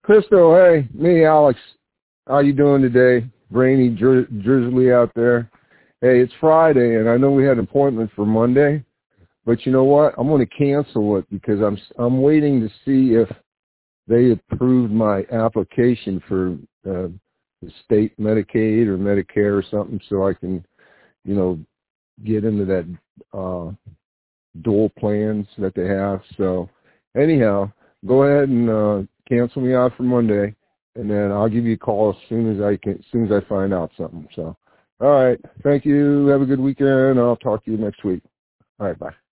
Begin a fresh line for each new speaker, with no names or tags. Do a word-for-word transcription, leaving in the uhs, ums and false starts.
Crystal, hey, me, Alex. How you doing today? Rainy, dri- drizzly out there. Hey, it's Friday, and I know we had an appointment for Monday, but you know what? I'm going to cancel it because I'm I'm waiting to see if they approved my application for uh, the state Medicaid or Medicare or something, so I can, you know, get into that uh, dual plans that they have. So anyhow, go ahead and uh, cancel me out for Monday, and then I'll give you a call as soon as I can, as soon as I find out something. So, all right, thank you. Have a good weekend. I'll talk to you next week. All right, bye.